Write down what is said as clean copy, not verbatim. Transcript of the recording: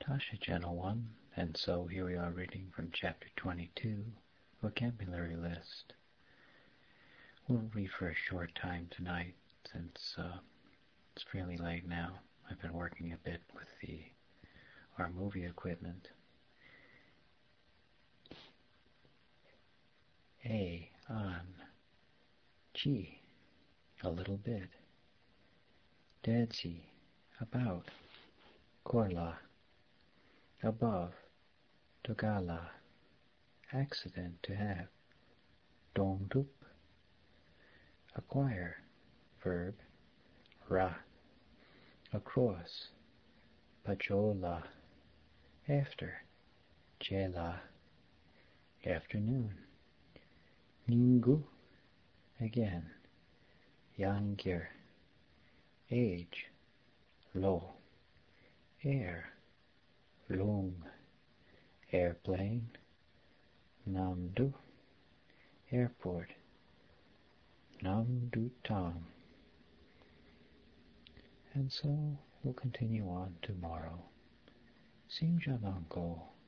Tasha, gentle one, and so here we are reading from chapter 22, vocabulary list. We'll read for a short time tonight since it's fairly late now. I've been working a bit with our movie equipment. On. Chi, a little bit. Dadzi, about. Korla, above. Togala, accident, to have. Dongdup, acquire, verb. Ra, across. Pajola, after. Jela, afternoon. Ningu, again. Yangir, age. Lo, air. Lung, airplane. Namdu, airport. Namdu Tang. And so we'll continue on tomorrow. Simjananko.